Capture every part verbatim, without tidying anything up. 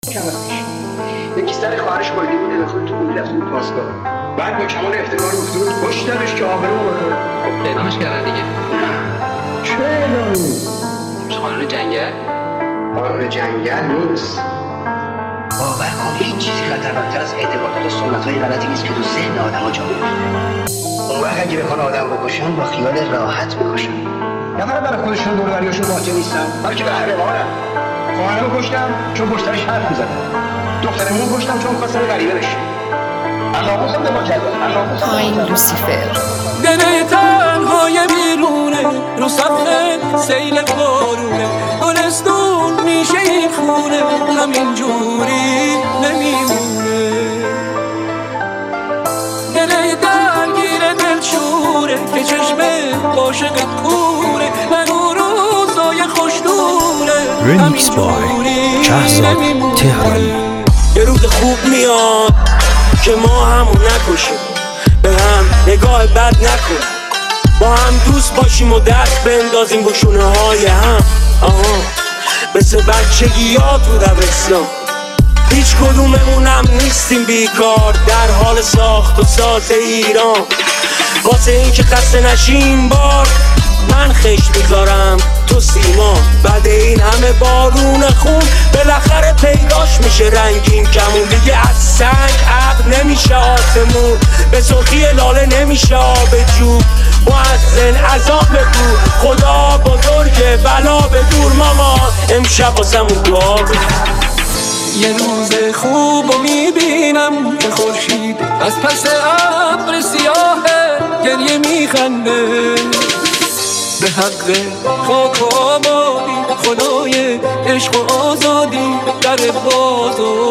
یکی سر خواهرش بایدی بود انداخته تو کولی رفته بود پاسگاه. بعد با کمان افتخار گفته بود کشتمش که آبرو بکنه. خب اعدامش کردن دیگه. نه چه اعدامی؟ قانون جنگل؟ قانون جنگل نیست. باور کن هیچ چیزی خطرناکتر از اعتقادات و سنت‌های غلطی نیست که تو ذهن آدم‌ها جا می‌افته. اون وقت اگه بخوان آدم بکشن با خیال راحت می‌کشن. نه فقط برای خودشون دور و بریاشون باطل نیستن، بلکه قهرمانن. خواهرمو کشتم چون پشتش حرف می‌زدم. دخترمون کشتم چون خواستم غریبه بشه. اللهم صل علی محمد. پایین لوسیفر. دل تنهای بیرونه رو صفحه سیل بارونه گلستون میشه این خونه همین جوری نمیمونه دل درگیر دلشوره که چشم عاشق کوره نگو روزای خوش دوره رمیکس بای شهزاد تهران. یه روز خوب میاد که ما همون نکشیم به هم نگاه بد نکن با هم دوست باشیم و دست بندازیم به شونه های هم آها مثل بچگی ها تو دبستان هیچ کدوممونم نیستیم بیکار در حال ساخت و ساز ایران واسه این که خسته نشین بار من خشت میذارم تو سیمان بعد این همه بارون خون بالاخره پیداش میشه رنگین کمون دیگه از سنگ ابر نمیشه آسمون به سرخی لاله نمیشه آب جو مؤذن عذاب بگو خدا بزرگه بلا به دور ماما امشب واسمون دعا بگو یه روز خوب رو میبینم که خورشید از پس ابر سیاهه گریه میخنده به حق خاک و آبادی خدای عشق و آزادی در بازو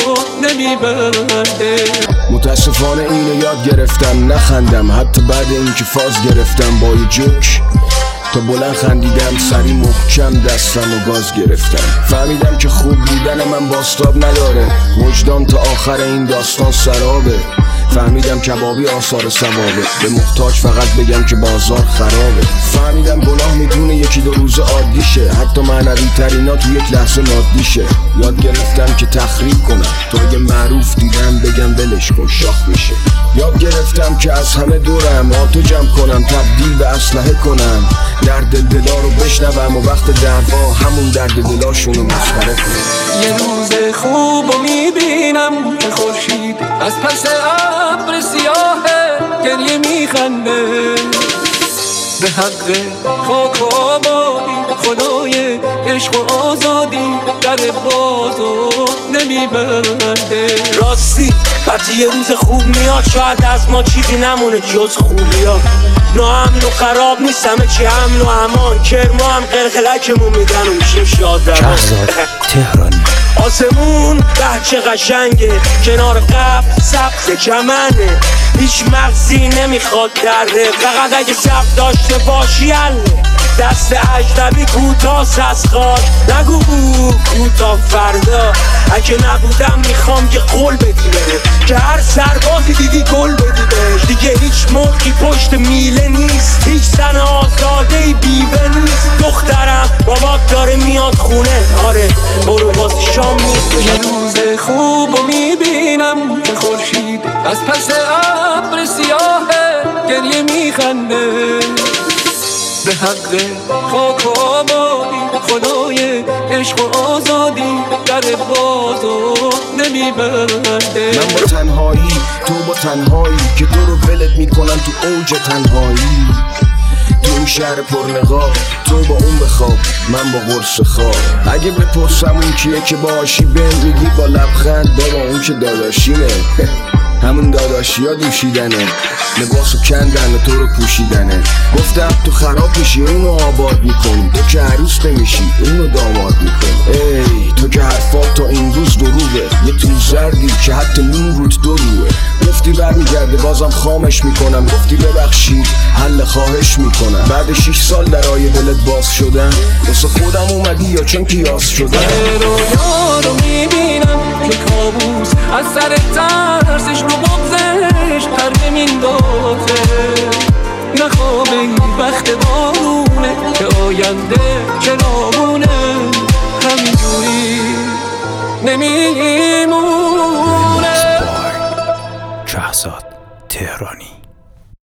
نمیبنده متاسفانه اینو یاد گرفتم نخندم حتی بعد اینکه فاز گرفتم با یه جوک تا بلند خندیدم سری محکم دستم و گاز گرفتم فهمیدم که خوب بودن من باستاب نداره وجدان تا آخر این داستان سرابه فهمیدم کبابی آثار ثوابه به محتاج فقط بگم که بازار خرابه فهمیدم گناه میتونه یکی دو روز عادیشه حتی معنوی ترینا تو یک لحظه مادیشه یاد گرفتم که تخریب کنم تو اگه معروف دیدم بگم ولش کن شاخ میشه یاد گرفتم که از همه دورم آتو جمع کنم تبدیل به اسلحه کنم درد دلا رو بشنوم و وقت دعوا همون درد دلاشونو مسخره کنم یه روز خوب رو میبینم که خورشید از پس ابر سیاهه گریه میخنده به حق خاک و آبادی خدای عشق و آزادی در بازو نمیبنده راستی وقتی یه روز خوب میاد شاید از ما چیزی نمونه جز خوبی ها ناامن و خراب نیست همه چی امن و امان کرما هم قلقلکمون میدن و میشیم شاد روان شهزاد تهران. آسمون بچه قشنگه کنار قبل سبز چمنه هیچ مغزی نمیخواد دره فقط اگه سبز داشته باشی اله دست اجنبی کوتاست از خاک نگو بو کوتا فردا اگه نبودم میخوام یه قول بدی بره که هر سربازی دیدی گل بدی بهش دیگه هیچ موقعی پشت میله نیست هیچ زن آزادهی بیوه نیست دخترم بابات داره میاد خونه آره برو واسه شام میخوره یه روز خوب رو میبینم که خورشید از پس ابر سیاهه گریه میخنده به حق خاک و آبادی خدای عشق و آزادی در بازو نمیبنده من با تنهایی تو با تنهایی که تو رو ولت میکنن تو اوج تنهایی تو این شهر پرنقاب تو با اون بخواب من با قرص خواب اگه بپرسم اون کیه که باشی بهم میگی با لبخند بابا اون که داداشیمه همون داداشی ها دوشیدنه لباسو کندن و تو رو پوشیدنه گفتم تو خراب میشی اونو آباد میکنی تو که عروس نمیشی اونو داماد میکنی ای تو که حرفات تا این روز دروغه یه تو زردی که حتی نون روت دو روه گفتی برمیگرده بازم خامش میکنم گفتی ببخشید حل خواهش میکنم بعد شیش سال درای دلت باز شدن واسه خودم اومدی یا چون پیاز شدن رویا رو میبینم که کابوس از سر ترسش رو بغزش پر نمیندازه نخوابه وقت بارونه که آینده چراغونه همینجوری نمیمونه. شهزاد تهرانی.